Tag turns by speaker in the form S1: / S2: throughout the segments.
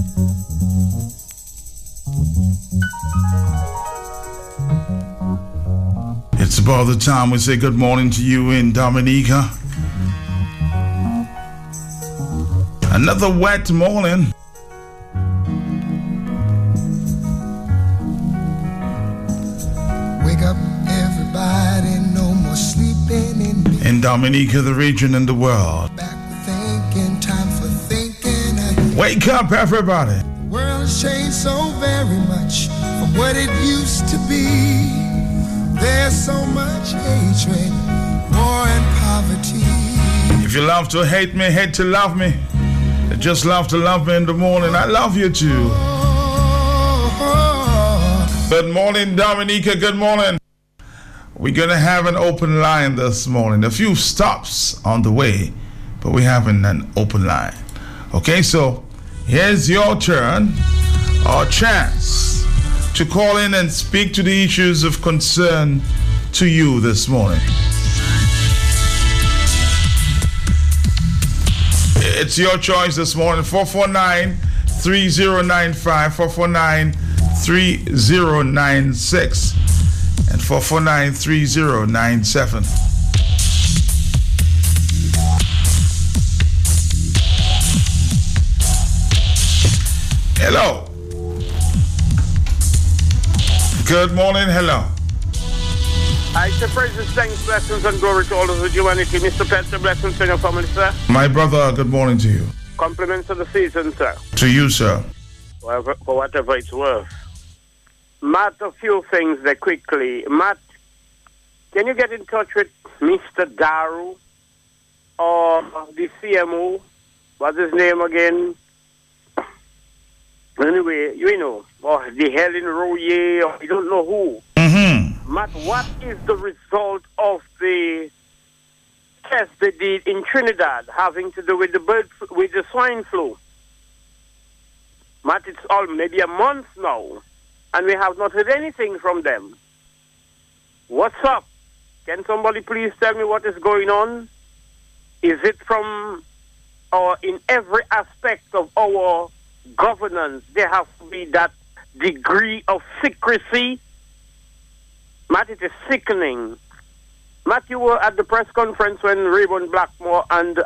S1: It's about the time we say good morning to you in Dominica. Another wet morning.
S2: Wake up, everybody, no more sleeping in
S1: Dominica, the region, and the world.
S2: Back thinking, time for thinking.
S1: Wake up, everybody.
S2: The world has changed so very much from what it used to be. There's so much hatred, war and poverty.
S1: If you love to hate me, hate to love me. Just love to love me in the morning. I love you too. Good morning, Dominica. Good morning. We're going to have an open line this morning. A few stops on the way, but we're having an open line. Okay, so here's your turn or chance to call in and speak to the issues of concern to you this morning. It's your choice this morning. 449-3095, 449-3096, and 449-3097. Hello. Good morning. Hello.
S3: I say praises, thanks, blessings, and glory to all of humanity. Mr. Petter, blessings to your family, sir.
S1: My brother, good morning to you.
S3: Compliments of the season, sir.
S1: To you, sir.
S3: For whatever it's worth. Matt, a few things there quickly. Matt, can you get in touch with Mr. Daru or the CMO? What's his name again? Anyway, you know, or the Helen Royer, or I don't know who. Matt, what is the result of the test they did in Trinidad having to do with the swine flu? Matt, it's all maybe a month now, and we have not heard anything from them. What's up? Can somebody please tell me what is going on? Is it from, or in every aspect of our governance, there has to be that degree of secrecy? Matt, it is sickening. Matt, you were at the press conference when Raymond Blackmore and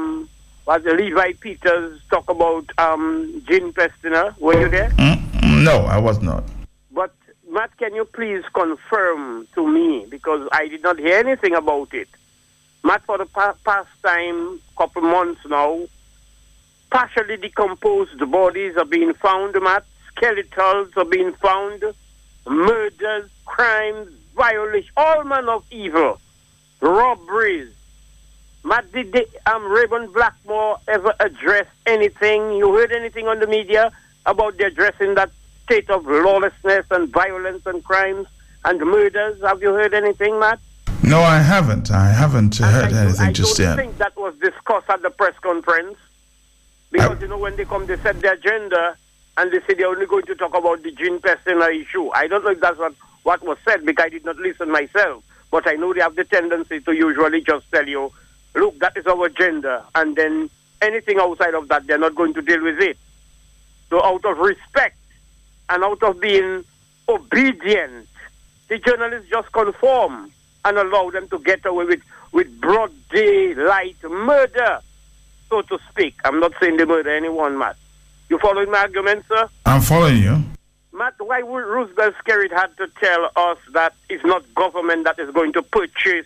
S3: Levi Peters talk about Jean Pestiner. Were you there?
S1: No, I was not.
S3: But, Matt, can you please confirm to me, because I did not hear anything about it. Matt, for the past couple months now, partially decomposed bodies are being found, Matt. Skeletals are being found. Murders, crimes, violation, all manner of evil, robberies. Matt, did Raymond Blackmore ever address anything? You heard anything on the media about the addressing that state of lawlessness and violence and crimes and murders? Have you heard anything, Matt?
S1: No, I haven't. I haven't heard anything just yet.
S3: I don't think that was discussed at the press conference. Because, when they come, they set the agenda and they say they're only going to talk about the Jean Pestiner issue. I don't know if that's what was said, because I did not listen myself. But I know they have the tendency to usually just tell you, look, that is our agenda. And then anything outside of that, they're not going to deal with it. So out of respect and out of being obedient, the journalists just conform and allow them to get away with broad daylight murder, so to speak. I'm not saying they murder anyone, Matt. You following my argument, sir?
S1: I'm following you.
S3: Matt, why would Roosevelt Skerrit had to tell us that it's not government that is going to purchase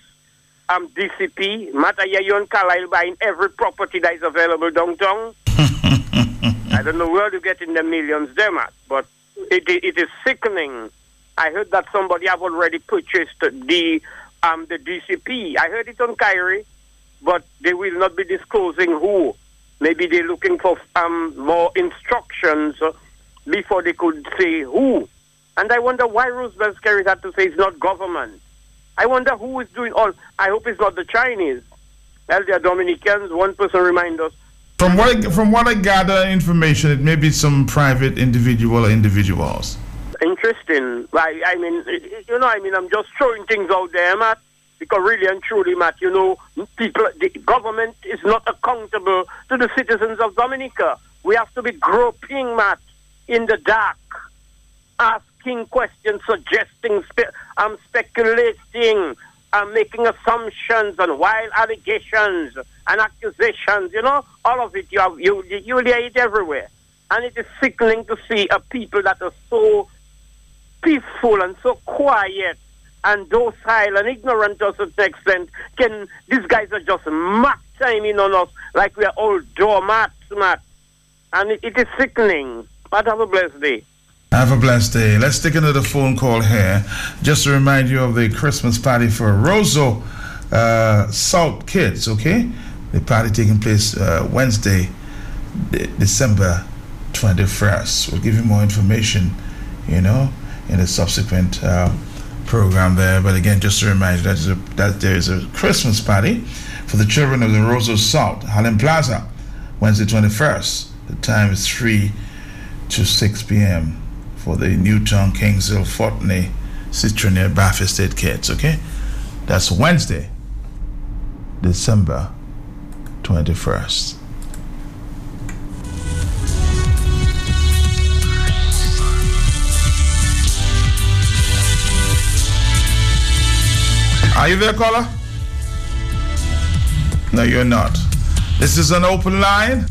S3: DCP? Matt, I hear you and Carlisle buying every property that is available downtown. I don't know where to get in the millions there, Matt, but it is sickening. I heard that somebody have already purchased the DCP. I heard it on Kyrie, but they will not be disclosing who. Maybe they're looking for more instructions before they could say who. And I wonder why Roosevelt Skerrit had to say it's not government. I wonder who is doing all. I hope it's not the Chinese. Well, they are Dominicans. One person remind us.
S1: From what I gather information, it may be some private individuals.
S3: Interesting. I mean, I'm just throwing things out there, Matt. Because really and truly, Matt, the government is not accountable to the citizens of Dominica. We have to be groping, Matt, in the dark, asking questions, suggesting, speculating, making assumptions and wild allegations and accusations. You know, all of it. You hear it everywhere, and it is sickening to see a people that are so peaceful and so quiet and docile and ignorant to a certain extent. These guys are just timing on us like we are all doormats, Matt. And it is sickening. But have a blessed day.
S1: Have a blessed day. Let's take another phone call here. Just to remind you of the Christmas party for Roseau South Kids, okay? The party taking place Wednesday, December 21st. We'll give you more information, you know, in the subsequent program there. But again, just to remind you that there is a Christmas party for the children of the Roseau South, Harlem Plaza, Wednesday 21st. The time is 3 to 6 p.m. for the Newtown, Kingsville, Fortney, Citroneer, Bath Estate kids, okay? That's Wednesday, December 21st. Are you there, caller? No, you're not. This is an open line.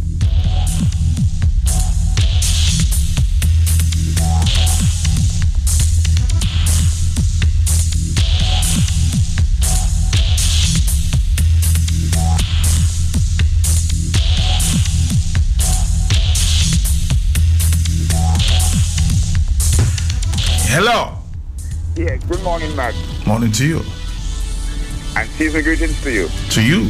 S1: Hello.
S4: Yeah, good morning, Matt.
S1: Morning to you.
S4: And season greetings to you.
S1: To you.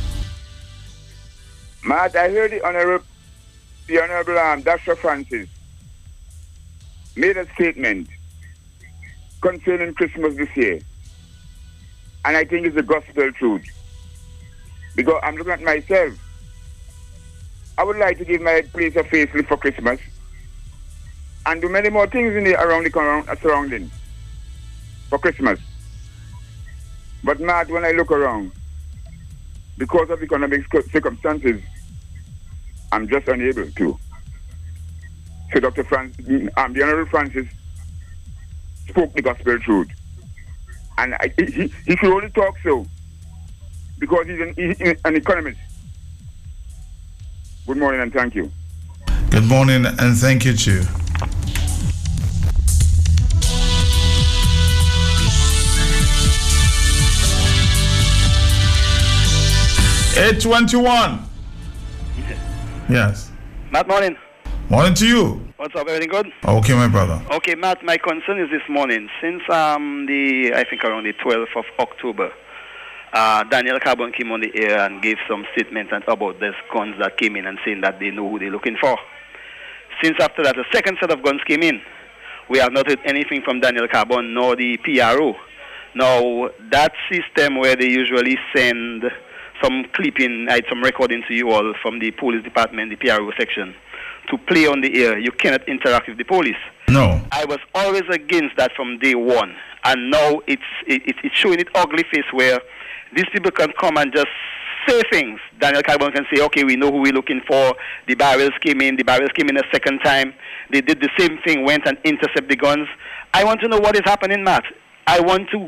S4: Matt, I heard the Honorable Dr. Francis made a statement concerning Christmas this year. And I think it's the gospel truth. Because I'm looking at myself. I would like to give my place a facelift for Christmas and do many more things around the surrounding for Christmas. But Matt, when I look around, because of economic circumstances, I'm just unable to. So the Honorable Francis spoke the gospel truth. And he should only talk so, because he's an economist. Good morning and thank you.
S1: Good morning and thank you too. Eight 21. Yes.
S5: Matt, morning.
S1: Morning to you.
S5: What's up? Everything good?
S1: Okay, my brother.
S5: Okay, Matt, my concern is this morning. Since around the 12th of October, Daniel Carbon came on the air and gave some statements about these guns that came in and saying that they know who they're looking for. Since after that, the second set of guns came in. We have not heard anything from Daniel Carbon nor the PRO. Now, that system where they usually send some clipping, some recording to you all from the police department, the PRO section, to play on the air, you cannot interact with the police.
S1: No.
S5: I was always against that from day one. And now it's showing its ugly face where these people can come and just say things. Daniel Carbon can say, okay, we know who we're looking for. The barrels came in a second time. They did the same thing, went and intercept the guns. I want to know what is happening, Matt. I want you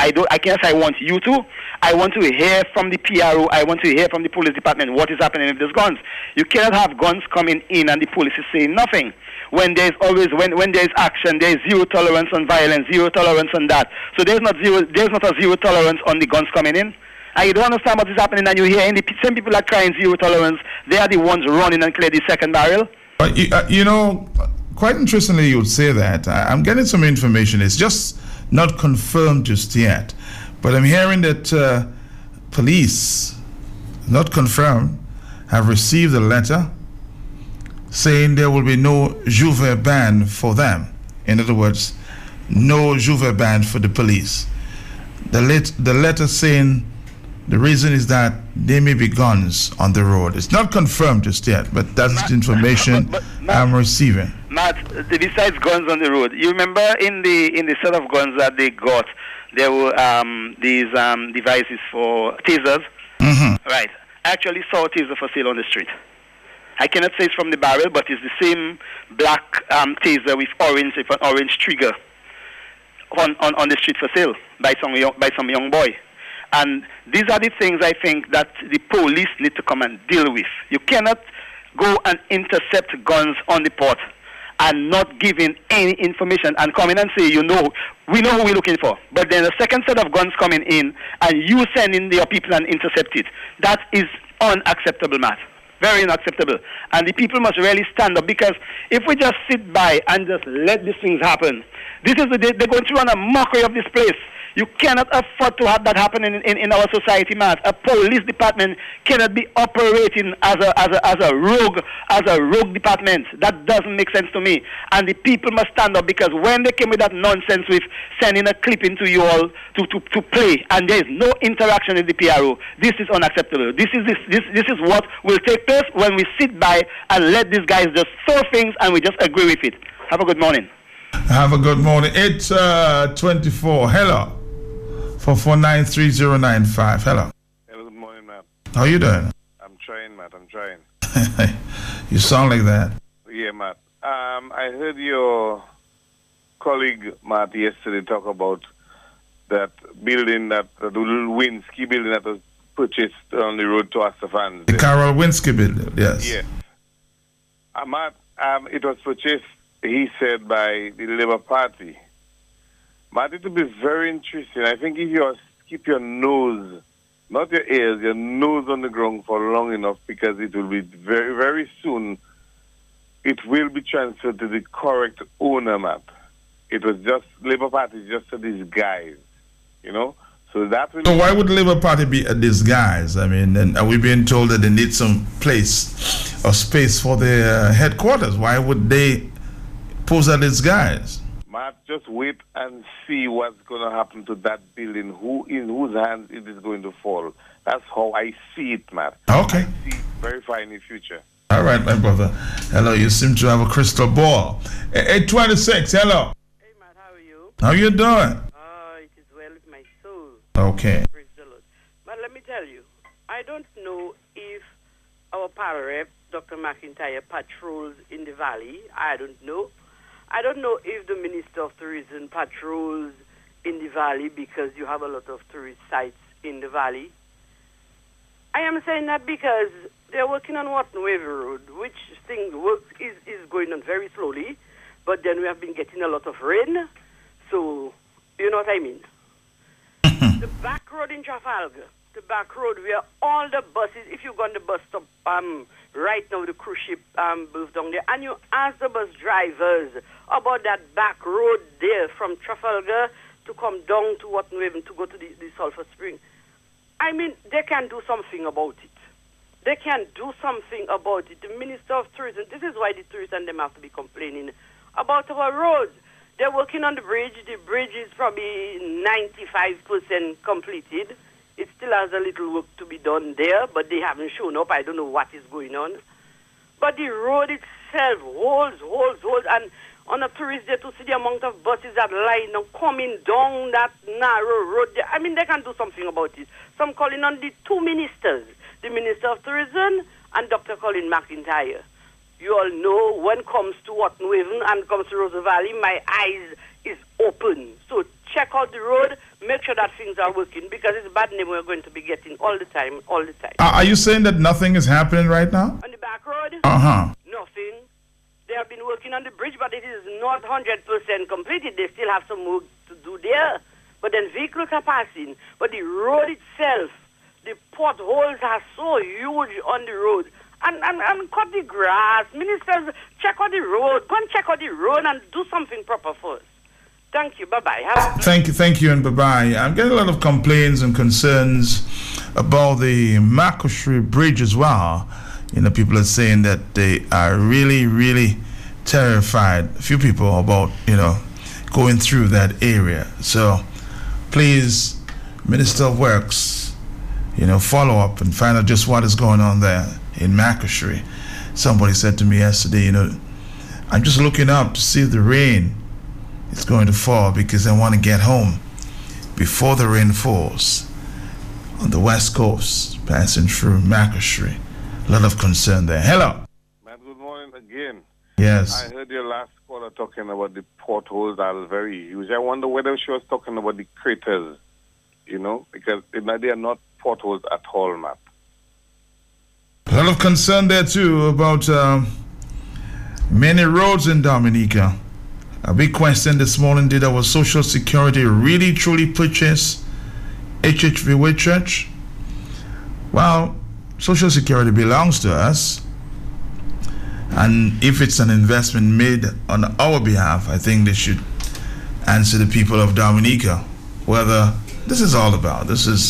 S5: to. I want to hear from the PRO. I want to hear from the police department what is happening with these guns. You cannot have guns coming in and the police is saying nothing. When there's always when there's action, there's zero tolerance on violence, zero tolerance on that. So there's not a zero tolerance on the guns coming in. And you don't understand what is happening, and you hear the same people are crying zero tolerance. They are the ones running and clear the second barrel.
S1: You know, quite interestingly, you would say that. I'm getting some information. It's just not confirmed just yet, but I'm hearing that police, not confirmed, have received a letter saying there will be no J'ouvert ban for them. In other words, no J'ouvert ban for the police. The letter saying the reason is that there may be guns on the road. It's not confirmed just yet, but that's the information I'm receiving.
S5: Matt, besides guns on the road, you remember in the set of guns that they got, there were these devices for tasers.
S1: Mm-hmm.
S5: Right. I actually saw a taser for sale on the street. I cannot say it's from the barrel, but it's the same black taser with an orange trigger on the street for sale by some young boy. And these are the things I think that the police need to come and deal with. You cannot go and intercept guns on the port and not giving any information and come in and say, we know who we're looking for. But then a second set of guns coming in and you send in your people and intercept it. That is unacceptable, Matt. Very unacceptable. And the people must really stand up, because if we just sit by and just let these things happen, they're going to run a mockery of this place. You cannot afford to have that happen in our society, Matt. A police department cannot be operating as a rogue department. That doesn't make sense to me. And the people must stand up, because when they came with that nonsense with sending a clip into you all to play, and there is no interaction with the PRO, this is unacceptable. This is what will take place when we sit by and let these guys just throw things and we just agree with it. Have a good morning.
S1: Have a good morning. It's 24. Hello. 4493095. Hello.
S6: Hello, good morning, Matt.
S1: How you doing?
S6: I'm trying, Matt. I'm trying.
S1: You sound like that.
S6: Yeah, Matt. I heard your colleague, Matt, yesterday talk about that building, the Winsky building that was purchased on the road to Astafan.
S1: The Carol Winsky building, yes.
S6: Yeah. Matt, it was purchased, he said, by the Labour Party. But it will be very interesting. I think if you keep your nose, not your ears, your nose on the ground for long enough, because it will be very, very soon, it will be transferred to the correct owner, Matt. It was just, Labour Party just a disguise, So that will.
S1: So why would the Labour Party be a disguise? I mean, and are we being told that they need some place or space for their headquarters? Why would they pose a disguise?
S6: Matt, just wait and see what's going to happen to that building, in whose hands it is going to fall. That's how I see it, Matt.
S1: Okay.
S6: I see it very far in the future.
S1: All right, my brother. Hello, you seem to have a crystal ball. 826, hello.
S7: Hey, Matt, how are you?
S1: How you doing?
S7: It is well with my soul.
S1: Okay.
S7: Praise the Lord. But let me tell you, I don't know if our power rep, Dr. McIntyre, patrols in the valley. I don't know. I don't know if the Minister of Tourism patrols in the valley, because you have a lot of tourist sites in the valley. I am saying that because they're working on Watton Wave Road, which is going on very slowly, but then we have been getting a lot of rain, so you know what I mean. The back road in Trafalgar, the back road where all the buses, if you go on the bus stop right now, the cruise ship moved down there, and you ask the bus drivers about that back road there from Trafalgar to come down to Watton Wave to go to the Sulphur Spring. I mean, they can do something about it. They can do something about it. The Minister of Tourism, this is why the tourists and them have to be complaining about our roads. They're working on the bridge. The bridge is probably 95% completed. It still has a little work to be done there, but they haven't shown up. I don't know what is going on. But the road itself holds. And on a tourist day to see the amount of buses that line now coming down that narrow road there. I mean, they can do something about it. So I'm calling on the two ministers, the Minister of Tourism and Dr. Colin McIntyre. You all know when it comes to Watton Wave and comes to Rosa Valley, my eyes is open. So check out the road, make sure that things are working, because it's a bad name we're going to be getting all the time.
S1: Are you saying that nothing is happening right now?
S7: On the back road?
S1: Uh-huh.
S7: Nothing. They have been working on the bridge, but it is not 100% completed. They still have some work to do there. But then vehicles are passing. But the road itself, the potholes are so huge on the road. And cut the grass. Ministers, check out the road. Go and check out the road and do something proper first. Thank you. Bye-bye.
S1: Thank you, and bye-bye. I'm getting a lot of complaints and concerns about the Macushry Bridge as well. People are saying that they are really, really terrified, a few people, about, going through that area. So, please, Minister of Works, follow up and find out just what is going on there in Macushry. Somebody said to me yesterday, I'm just looking up to see if the rain is going to fall, because I want to get home before the rain falls on the west coast, passing through Macushry. A lot of concern there. Hello. Yes.
S6: I heard your last caller talking about the potholes that are very huge. I wonder whether she was talking about the craters, because they are not potholes at all, Matt.
S1: A lot of concern there too about many roads in Dominica. A big question this morning: did our Social Security really truly purchase HHV Whitchurch? Well, Social Security belongs to us, and if it's an investment made on our behalf, I think they should answer the people of Dominica whether this is all about. This is,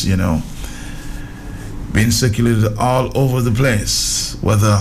S1: being circulated all over the place, whether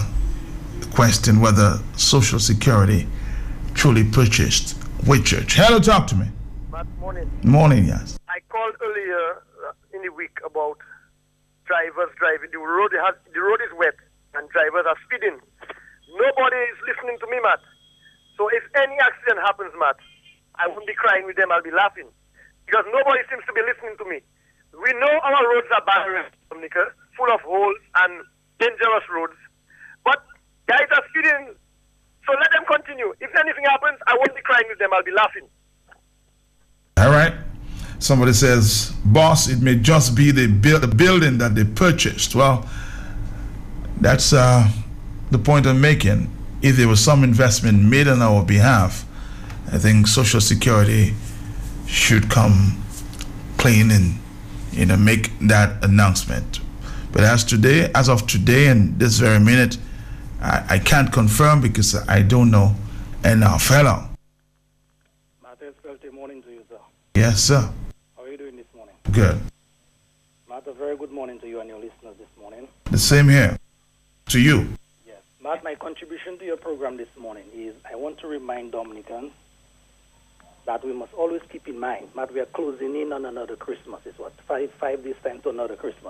S1: Social Security truly purchased Whitchurch. Hello, talk to me.
S8: Morning.
S1: Morning, yes.
S8: I called earlier in the week about drivers driving. The road is wet and drivers are speeding. Nobody is listening to me, Matt. So if any accident happens, Matt, I won't be crying with them, I'll be laughing. Because nobody seems to be listening to me. We know our roads are barren, full of holes and dangerous roads. But guys are speeding, so let them continue. If anything happens, I won't be crying with them, I'll be laughing.
S1: All right. Somebody says, boss, it may just be the building that they purchased. Well, that's the point I'm making. If there was some investment made on our behalf, I think Social Security should come clean and make that announcement. But as of today and this very minute, I can't confirm because I don't know. And fellow.
S9: Matthias, good morning to you, sir.
S1: Yes, sir.
S9: How are you doing this morning?
S1: Good.
S9: Matt, a very good morning to you and your listeners this morning.
S1: The same here. To you.
S9: Yes. Matt, my contribution to your program this morning is I want to remind Dominicans that we must always keep in mind, Matt, we are closing in on another Christmas. It's what, five days time to another Christmas.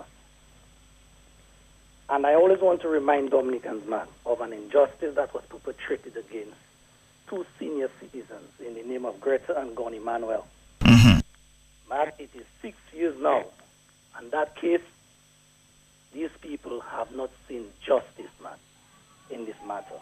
S9: And I always want to remind Dominicans, Matt, of an injustice that was perpetrated against two senior citizens in the name of Greta and Gon Emmanuel.
S1: Mm-hmm.
S9: Matt, it is 6 years now. And that case, these people have not seen justice, Matt, in this matter.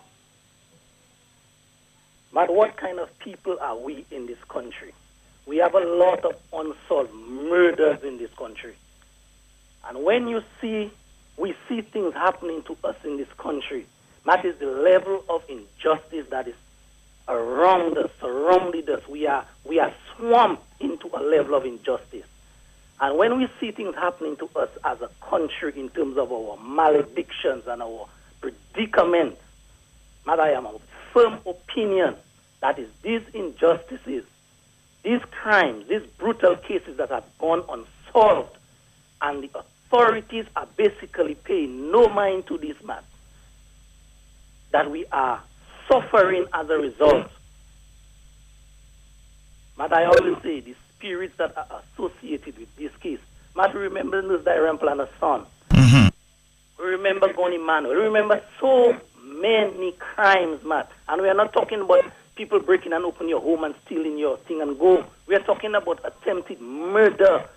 S9: Matt, what kind of people are we in this country? We have a lot of unsolved murders in this country. And when we see things happening to us in this country, that is the level of injustice that is around us, surrounded us. We are swamped into a level of injustice. And when we see things happening to us as a country in terms of our maledictions and our predicament, Matt, I am of firm opinion that is these injustices, these crimes, these brutal cases that have gone unsolved, and the authorities are basically paying no mind to this, man, that we are suffering as a result. Matt, I always say the spirits that are associated with this case. Matt, remember this Diane Planner's son.
S1: Mm-hmm.
S9: We remember Gon Emmanuel. We remember so many crimes, Matt. And we are not talking about people breaking and opening your home and stealing your thing and go. We are talking about attempted murder.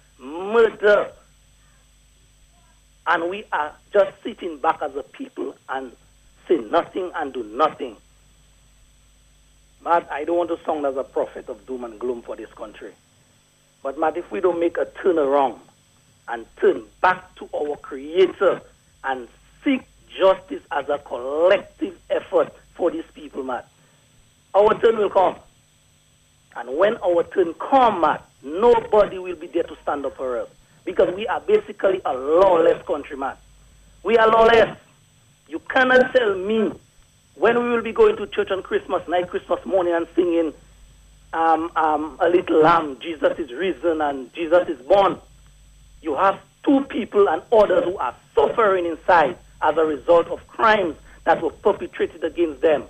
S9: And we are just sitting back as a people and say nothing and do nothing. Matt, I don't want to sound as a prophet of doom and gloom for this country. But Matt, if we don't make a turnaround and turn back to our Creator and seek justice as a collective effort for these people, Matt, our turn will come. And when our turn comes, Matt, nobody will be there to stand up for us. Because we are basically a lawless country, man. We are lawless. You cannot tell me when we will be going to church on Christmas night, Christmas morning, and singing a little lamb, Jesus is risen and Jesus is born. You have two people and others who are suffering inside as a result of crimes that were perpetrated against them.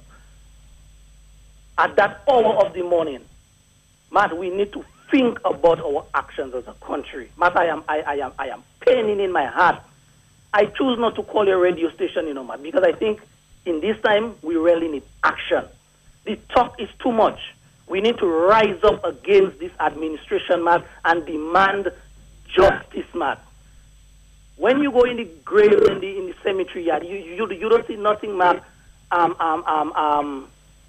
S9: At that hour of the morning, Matt, we need to think about our actions as a country. Matt, I am paining in my heart. I choose not to call your radio station, Matt, because I think in this time we really need action. The talk is too much. We need to rise up against this administration, Matt, and demand justice, Matt. When you go in the grave in the cemetery yard, you don't see nothing, Matt.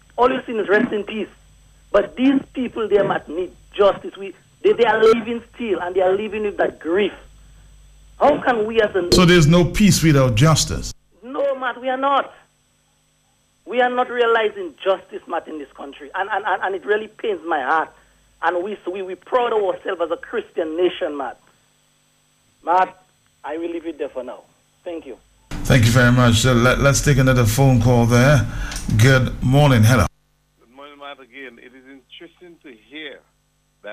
S9: all you see is rest in peace. But these people, they might need justice. They are living still, and they are living with that grief. How can we as a...
S1: So there's no peace without justice?
S9: No, Matt, we are not. We are not realizing justice, Matt, in this country. And it really pains my heart. And we proud of ourselves as a Christian nation, Matt. Matt, I will leave it there for now. Thank you.
S1: Thank you very much. Let's take another phone call there. Good morning. Hello.
S6: Good morning, Matt. Again, it is interesting to hear that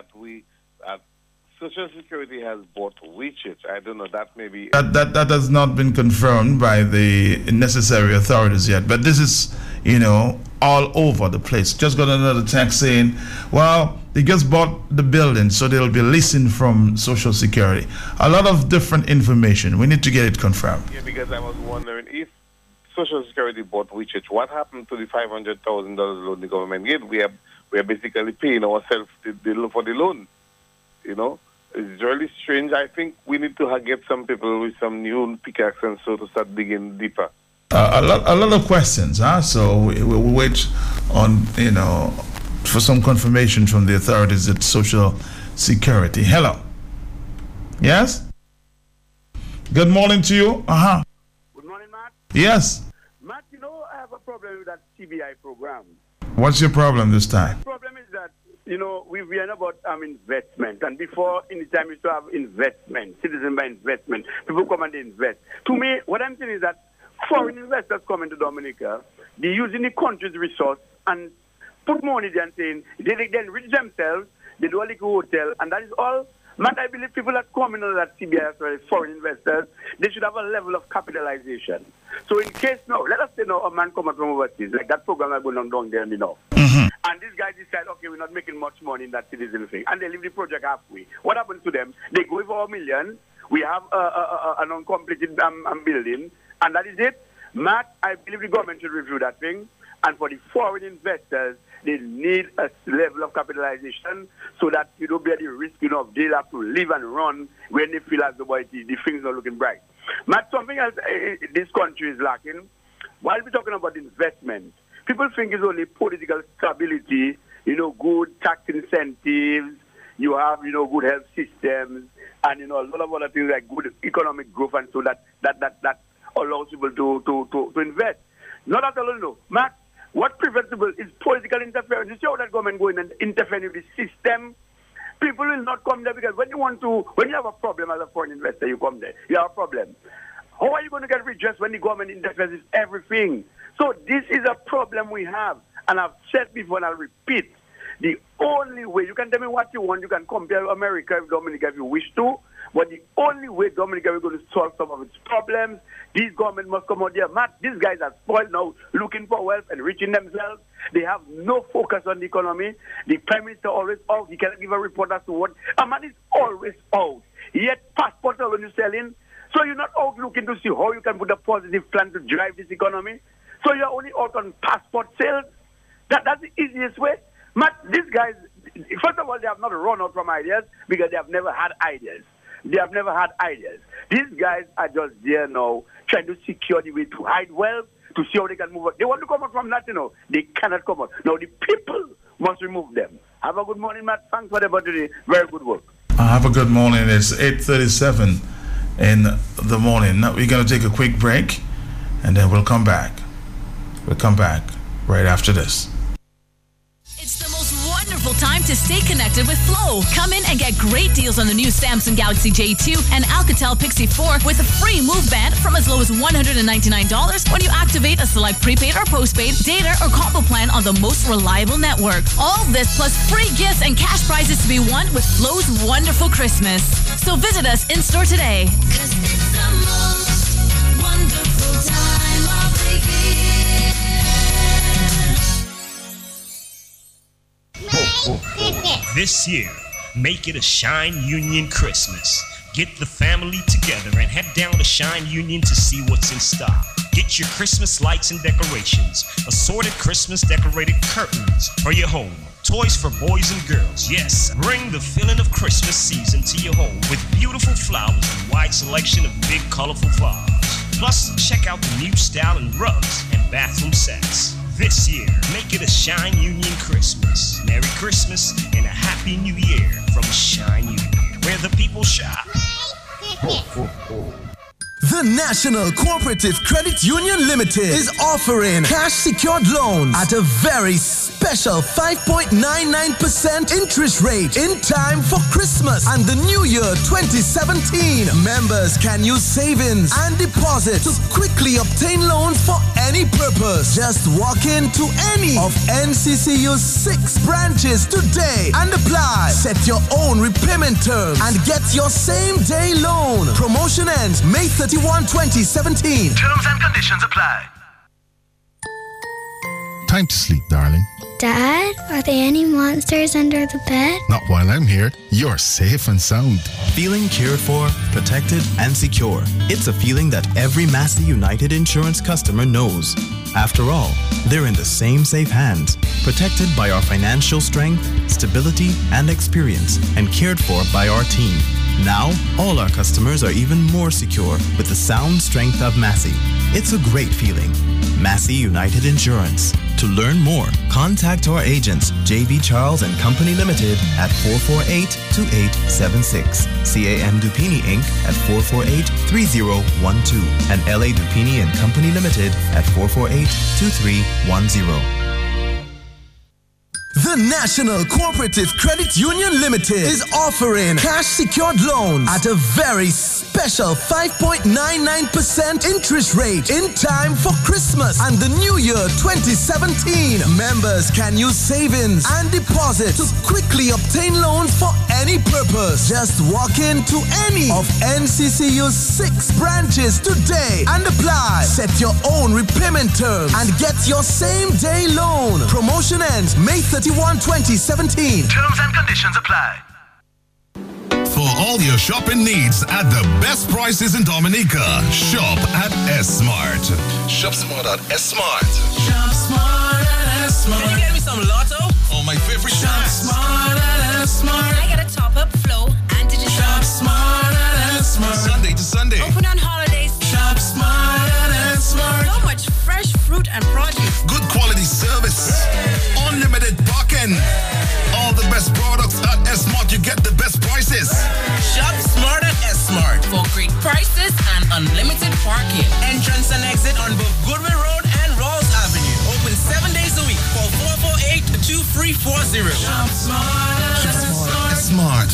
S6: Social Security has bought WeChat. I don't know, that may be...
S1: That has not been confirmed by the necessary authorities yet. But this is, all over the place. Just got another text saying, well, they just bought the building, so they'll be leasing from Social Security. A lot of different information. We need to get it confirmed.
S6: Yeah, because I was wondering if Social Security bought WeChat, what happened to the $500,000 loan the government gave? We are basically paying ourselves for the loan. It's really strange. I think we need to get some people with some new pickaxe and so to start digging deeper.
S1: A lot of questions, huh? So we'll wait on, for some confirmation from the authorities at Social Security. Hello. Yes? Good morning to you. Uh-huh.
S10: Good morning, Matt.
S1: Yes.
S10: Matt, I have a problem with that CBI program.
S1: What's your problem this time?
S10: The problem is that, we learn about investment. And before, in the time, we used to have investment, citizen by investment. People come and they invest. To me, what I'm saying is that foreign investors come into Dominica, they using the country's resource and put money there and saying, they then enrich themselves, they do a little hotel, and that is all. Matt, I believe people that come into that CBI as well as foreign investors, they should have a level of capitalization. So in case now, let us say now a man come out from overseas, like that program I going on down there, and these guys decide, okay, we're not making much money in that citizen thing, and they leave the project halfway. What happens to them? They go for $1 million, we have an uncompleted building, and that is it. Matt, I believe the government should review that thing, and for the foreign investors, they need a level of capitalization so that you don't bear the risk of they have to live and run when they feel as though the things are looking bright. Matt, something else this country is lacking. While we're talking about investment, people think it's only political stability, good tax incentives, you have, good health systems, and, a lot of other things like good economic growth, and so that allows people to invest. Not at all, no. Matt, what prevents people is political interference. You see how that government going and interfering with the system? People will not come there because when you have a problem as a foreign investor, you come there. You have a problem. How are you going to get redressed when the government interferes with everything? So this is a problem we have. And I've said before and I'll repeat, the only way, you can tell me what you want, you can compare America with Dominica if you wish to, but the only way Dominica is going to solve some of its problems, these government must come out there. Matt, these guys are spoiled now, looking for wealth, enriching themselves. They have no focus on the economy. The Prime Minister always out. He cannot give a report as to what. A man is always out. Yet passports are only selling. So you're not out looking to see how you can put a positive plan to drive this economy. So you're only out on passport sales. That's the easiest way. Matt, these guys, first of all, they have not run out from ideas because they have never had ideas. They have never had ideas. These guys are just there now trying to secure the way to hide wealth, to see how they can move out. They want to come out from that, They cannot come out. Now, the people must remove them. Have a good morning, Matt. Thanks for the opportunity. Very good work.
S1: Have a good morning. It's 8:37 in the morning. Now, we're going to take a quick break, and then we'll come back. We'll come back right after this.
S11: It's the most wonderful time to stay connected with Flow. Come in and get great deals on the new Samsung Galaxy J2 and Alcatel Pixie 4 with a free move band from as low as $199 when you activate a select prepaid or postpaid data or combo plan on the most reliable network. All this plus free gifts and cash prizes to be won with Flow's wonderful Christmas. So visit us in store today. 'Cause it's the most wonderful time of the year.
S12: This year, make it a Shine Union Christmas. Get the family together and head down to Shine Union to see what's in stock. Get your Christmas lights and decorations, assorted Christmas decorated curtains for your home, toys for boys and girls. Yes, bring the feeling of Christmas season to your home with beautiful flowers and wide selection of big colorful vase. Plus, check out the new style in rugs and bathroom sets. This year, make Make it a Shine Union Christmas. Merry Christmas and a Happy New Year from Shine Union, where the people shop.
S13: The National Cooperative Credit Union Limited is offering cash secured loans at a very special 5.99% interest rate in time for Christmas and the New Year 2017. Members can use savings and deposits to quickly obtain loans for any purpose. Just walk into any of NCCU's 6 branches today and apply. Set your own repayment terms and get your same day loan. Promotion ends May 31, 2017. Terms and conditions apply.
S14: Time to sleep, darling.
S15: Dad, are there any monsters under the bed?
S14: Not while I'm here. You're safe and sound.
S16: Feeling cared for, protected, and secure. It's a feeling that every Massey United Insurance customer knows. After all, they're in the same safe hands, protected by our financial strength, stability, and experience, and cared for by our team. Now, all our customers are even more secure with the sound strength of Massey. It's a great feeling. Massey United Insurance. To learn more, contact our agents, J.B. Charles and Company Limited at 448-2876, CAM Dupini Inc. at 448-3012, and L.A. Dupini and Company Limited at 448-2310.
S13: The National Cooperative Credit Union Limited is offering cash secured loans at a very special 5.99% interest rate in time for Christmas and the New Year 2017. Members can use savings and deposits to quickly obtain loans for any purpose. Just walk into any of NCCU's 6 branches today and apply. Set your own repayment terms and get your same day loan. Promotion ends May 31, 2017. Terms and conditions apply.
S17: For all your shopping needs at the best prices in Dominica, shop at S-Mart. Shop smart at S-Mart.
S18: Shop smart at S-Mart. Can you get me some Lotto?
S17: Oh, my favorite
S18: Shop smart at S-Mart.
S19: I got a top-up flow and digital.
S18: Shop smart at S-Mart.
S17: Sunday to Sunday.
S19: Open on holidays.
S18: Shop smart at S-Mart.
S19: So much fresh fruit and produce.
S17: Good quality service. Unlimited parking. All the best products at S-Mart. You get the best prices.
S18: Shop smart at S-Mart
S19: for great prices and unlimited parking.
S18: Entrance and exit on both Goodwill Road and Rawls Avenue. Open 7 days a week. Call 448-2340. Shop smart at
S17: S-Mart.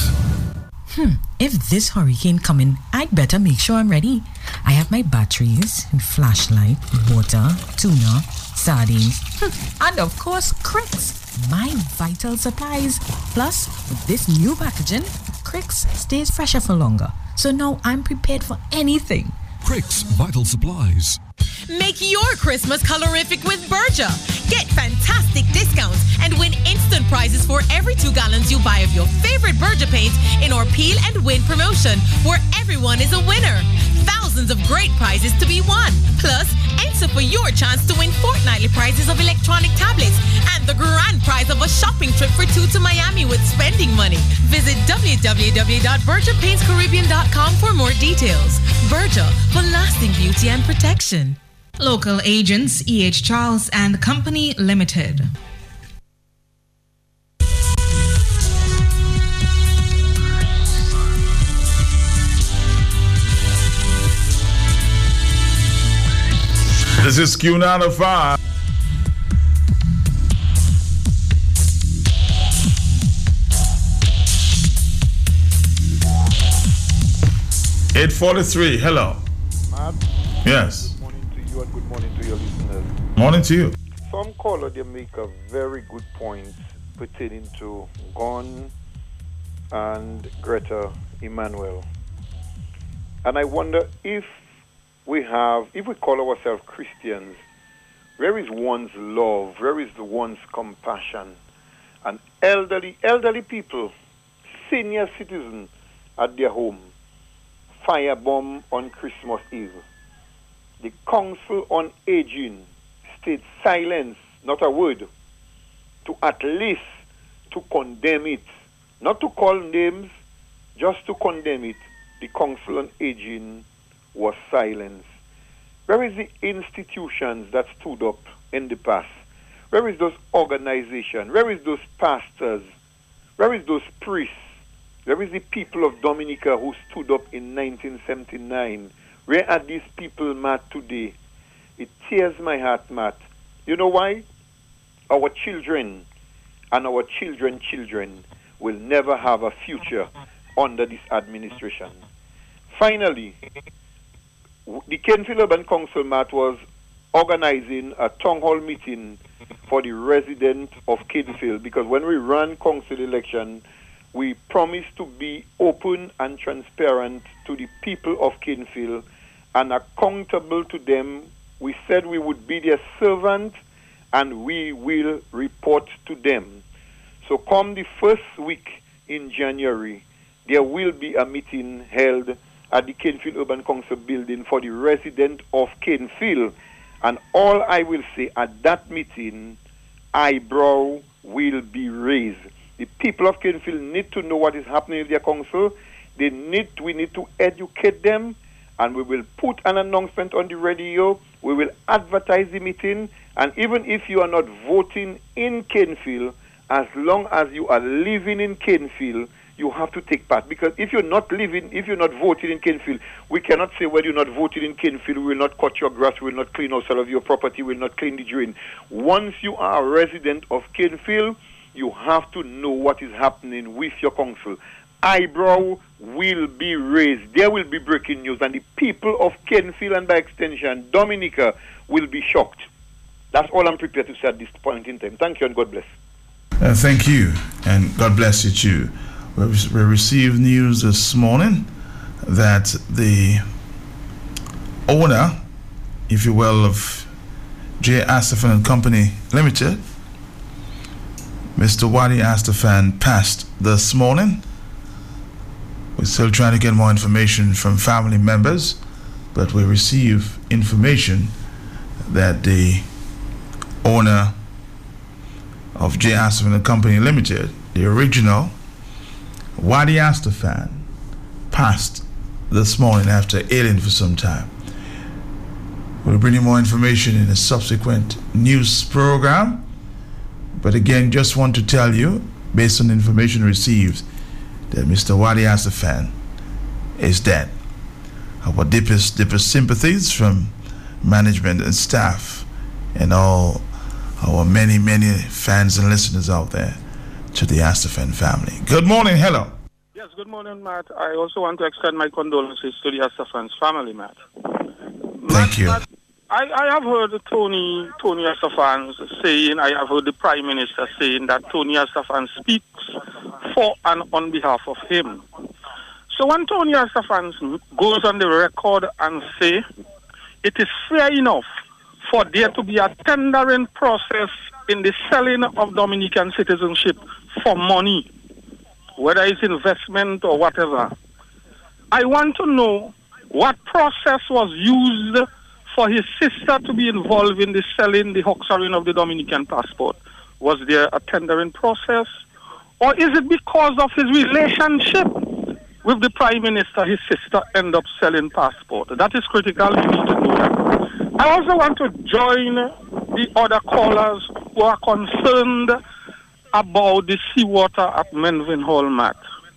S20: If this hurricane coming, I'd better make sure I'm ready. I have my batteries, flashlight, water, tuna, sardines, and of course, Cricks, my vital supplies. Plus, with this new packaging, Cricks stays fresher for longer. So now I'm prepared for anything.
S21: Cricks Vital Supplies.
S22: Make your Christmas colorific with Berger. Get fantastic discounts and win instant prizes for every 2 gallons you buy of your favorite Berger paint in our Peel and Win promotion, where everyone is a winner. Thousands of great prizes to be won. Plus, enter for your chance to win fortnightly prizes of electronic tablets and the grand prize of a shopping trip for 2 to Miami with spending money. Visit www.bergerpaintscaribbean.com for more details. Berger, for lasting beauty and protection.
S23: Local agents E.H. Charles and Company Limited.
S1: This is Q95. $8:43. Hello.
S24: Matt?
S1: Yes.
S24: Good morning to you and good morning to your listeners.
S1: Morning to you.
S24: Some caller, they make a very good point pertaining to Gon and Greta Emanuel. And I wonder if we call ourselves Christians, where is one's love? Where is the one's compassion? And elderly people, senior citizens at their home, firebomb on Christmas Eve. The Council on Aging stayed silent, not a word, to at least to condemn it. Not to call names, just to condemn it. The Council on Aging was silent. Where is the institutions that stood up in the past? Where is those organizations? Where is those pastors? Where is those priests? Where is the people of Dominica who stood up in 1979? Where are these people, Matt, today? It tears my heart, Matt. You know why? Our children and our children's children will never have a future under this administration. Finally, the Kenfield Urban Council, Matt, was organizing a town hall meeting for the residents of Kenfield, because when we ran council election, we promised to be open and transparent to the people of Kenfield and accountable to them. We said we would be their servant and we will report to them. So come the first week in January, there will be a meeting held at the Kenfield Urban Council building for the residents of Kenfield. And all I will say at that meeting, eyebrow will be raised. The people of Kenfield need to know what is happening in their council. We need to educate them, and we will put an announcement on the radio. We will advertise the meeting, and even if you are not voting in Kenfield, as long as you are living in Kenfield, you have to take part. Because if you're not voting in Kenfield, we cannot say, well, you're not voting in Kenfield, we will not cut your grass, we will not clean outside of your property, we will not clean the drain. Once you are a resident of Kenfield, you have to know what is happening with your council. Eyebrow will be raised. There will be breaking news, and the people of Kenfield and by extension, Dominica, will be shocked. That's all I'm prepared to say at this point in time. Thank you and God bless.
S1: Thank you, and God bless you too. We received news this morning that the owner, if you will, of J. Astafan and Company Limited, Mr. Wadi Astafan, passed this morning. We're still trying to get more information from family members, but we receive information that the owner of J. Astafan and Company Limited, the original Wadi Astafan, passed this morning after ailing for some time. We'll bring you more information in a subsequent news program. But again, just want to tell you, based on the information received, that Mr. Wadi Astafan is dead. Our deepest sympathies from management and staff and all our many fans and listeners out there to the Astafan family. Good morning. Hello.
S2: Yes, good morning, Matt. I also want to extend my condolences to the Astafan's family, Matt.
S1: Thank you.
S2: Matt, I have heard Tony Astafan saying, I have heard the Prime Minister saying that Tony Astafan speaks for and on behalf of him. So when Tony Astafan goes on the record and say it is fair enough for there to be a tendering process in the selling of Dominican citizenship for money, whether it's investment or whatever, I want to know what process was used for his sister to be involved in the selling, the hoaxing of the Dominican passport. Was there a tendering process? Or is it because of his relationship with the Prime Minister, his sister ended up selling passport? That is critical. We need to know that. I also want to join the other callers who are concerned about the seawater at Menvinhall, Matt.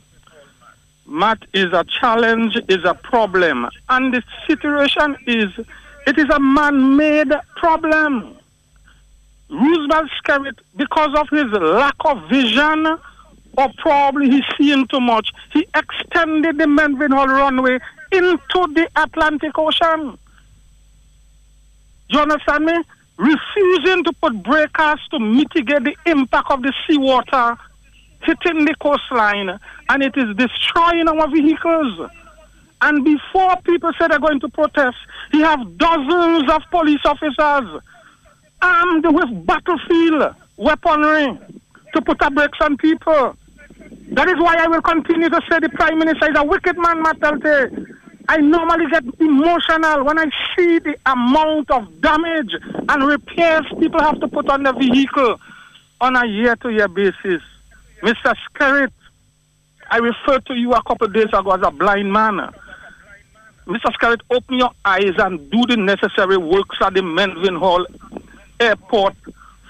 S2: Matt, is a challenge, is a problem. And the situation is, it is a man-made problem. Roosevelt Skerrit, because of his lack of vision, or probably he's seeing too much, he extended the Menvinhall runway into the Atlantic Ocean. You understand me? Refusing to put breakers to mitigate the impact of the seawater hitting the coastline, and it is destroying our vehicles. And before people say they're going to protest, he have dozens of police officers armed with battlefield weaponry to put a brakes on people. That is why I will continue to say the Prime Minister is a wicked man, Matalte. I normally get emotional when I see the amount of damage and repairs people have to put on their vehicle on a year-to-year basis. Mr. Skerrit, I referred to you a couple of days ago as a blind man. Mr. Skerrit, open your eyes and do the necessary works at the Menvinhall Airport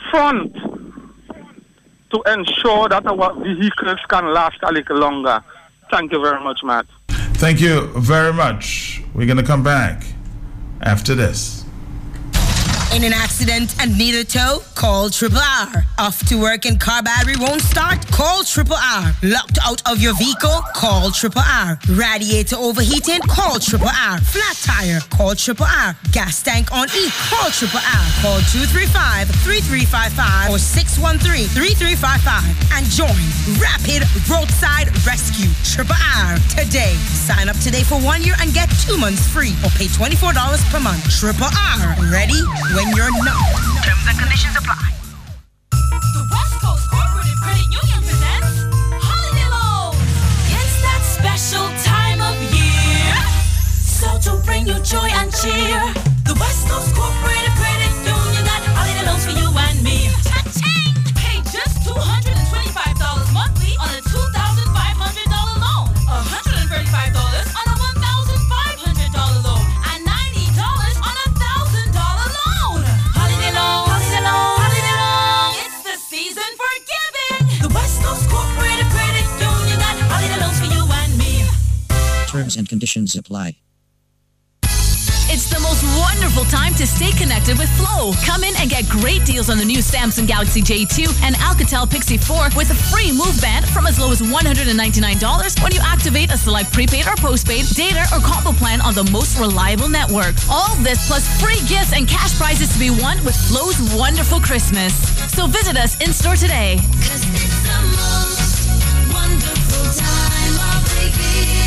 S2: front to ensure that our vehicles can last a little longer. Thank you very much, Matt.
S1: Thank you very much. We're going to come back after this.
S19: In an accident and need a tow? Call Triple R. Off to work and car battery won't start? Call Triple R. Locked out of your vehicle? Call Triple R. Radiator overheating? Call Triple R. Flat tire? Call Triple R. Gas tank on E? Call Triple R. Call 235-3355 or 613-3355 and join Rapid Roadside Rescue Triple R today. Sign up today for 1 year and get 2 months free or pay $24 per month. Triple R. Ready? When you're not. Terms and conditions apply.
S22: The West Coast Cooperative Credit Union presents Holiday Loan. It's that special time of year, so to bring you joy and cheer. The West Coast Cooperative Credit Union got holiday loans for you and me. Cha-ching! Pay just $225 monthly on a $2,500 loan, $135 on a $1,500 loan, and $90 on a $1,000 loan. Holiday loan, holiday loan, holiday loan. It's the season for giving. The West Coast Cooperative Credit Union got holiday loans for you and me.
S3: Terms and conditions apply.
S11: It's the most wonderful time to stay connected with Flow. Come in and get great deals on the new Samsung Galaxy J2 and Alcatel Pixie 4 with a free move band from as low as $199 when you activate a select prepaid or postpaid data or combo plan on the most reliable network. All this plus free gifts and cash prizes to be won with Flow's Wonderful Christmas. So visit us in store today.
S22: 'Cause it's the most wonderful time of the year.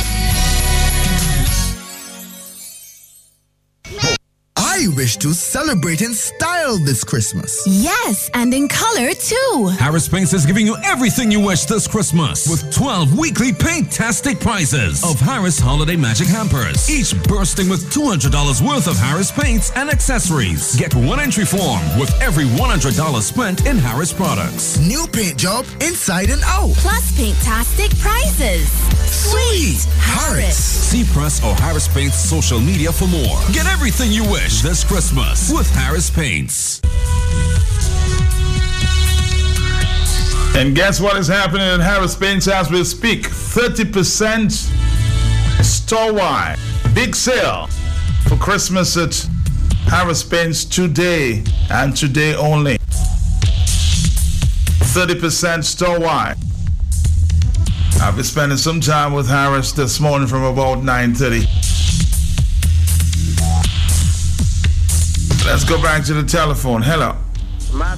S13: I wish to celebrate in style this Christmas.
S4: Yes, and in color too.
S21: Harris Paints is giving you everything you wish this Christmas with 12 weekly paint-tastic prizes of Harris Holiday Magic Hampers, each bursting with $200 worth of Harris paints and accessories. Get one entry form with every $100 spent in Harris products.
S13: New paint job inside and out.
S4: Plus paint-tastic prizes.
S13: Sweet Harris.
S21: See Press or Harris Paints social media for more. Get everything you wish this Christmas with Harris Paints.
S1: And guess what is happening in Harris Paints as we speak? 30% store-wide. Big sale for Christmas at Harris Paints today and today only. 30% store-wide. I'll be spending some time with Harris this morning from about 9:30. Let's go back to the telephone. Hello.
S5: Matt.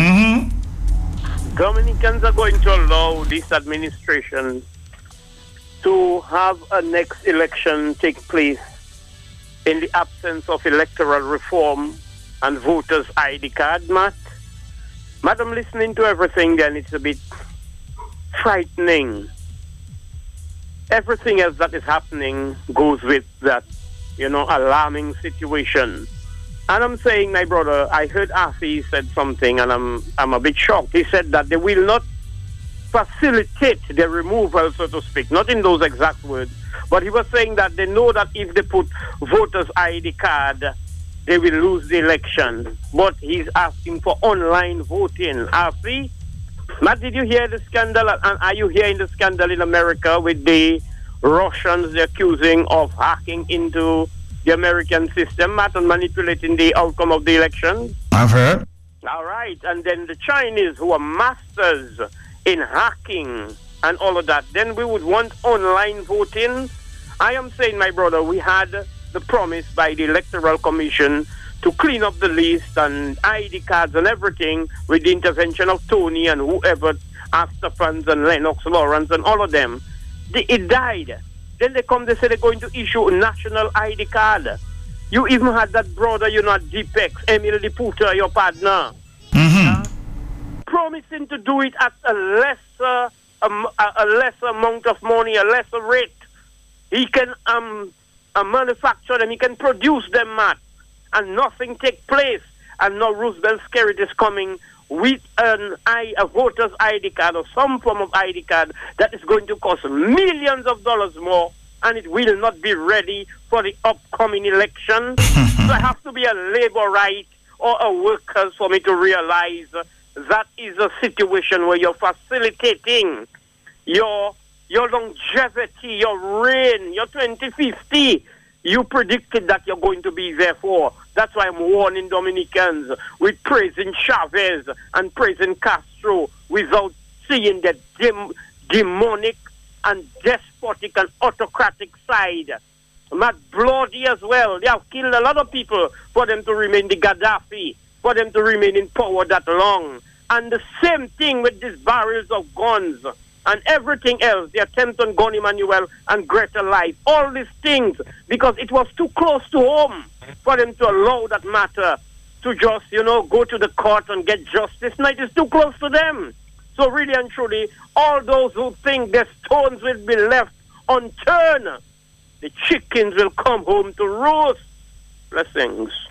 S5: Dominicans are going to allow this administration to have a next election take place in the absence of electoral reform and voters' ID card, Matt. Matt, I'm listening to everything then. It's a bit frightening. Everything else that is happening goes with that, alarming situation. And I'm saying, my brother, I heard Afi said something, and I'm a bit shocked. He said that they will not facilitate the removal, so to speak, not in those exact words, but he was saying that they know that if they put voters' ID card, they will lose the election. But he's asking for online voting. Afi, Matt, did you hear the scandal? And are you hearing the scandal in America with the Russians they're accusing of hacking into the American system, Matt, and manipulating the outcome of the election?
S1: I've heard.
S5: All right. And then the Chinese, who are masters in hacking and all of that, then we would want online voting. I am saying, my brother, we had the promise by the Electoral Commission to clean up the list and ID cards and everything with the intervention of Tony and whoever, Astafans and Lennox Lawrence and all of them. It died. Then they say they're going to issue a national ID card. You even had that brother, Deepex, Emil Deputa, your partner. Promising to do it at a lesser amount of money, a lesser rate. He can manufacture them, he can produce them, Matt. And nothing take place. And now Roosevelt Skerritt is coming with a voter's ID card or some form of ID card that is going to cost millions of dollars more, and it will not be ready for the upcoming election. So it has to be a labor right or workers for me to realize that is a situation where you're facilitating your longevity, your reign, your 2050. You predicted that you're going to be there for. That's why I'm warning Dominicans with praising Chavez and praising Castro without seeing the demonic and despotic and autocratic side. Not bloody as well. They have killed a lot of people for them to remain the Gaddafi, for them to remain in power that long. And the same thing with these barrels of guns and everything else, the attempt on Gon Emmanuel and Greta Life, all these things, because it was too close to home for them to allow that matter to just, go to the court and get justice. No, it is too close to them. So really and truly, all those who think the stones will be left unturned, the chickens will come home to roost. Blessings.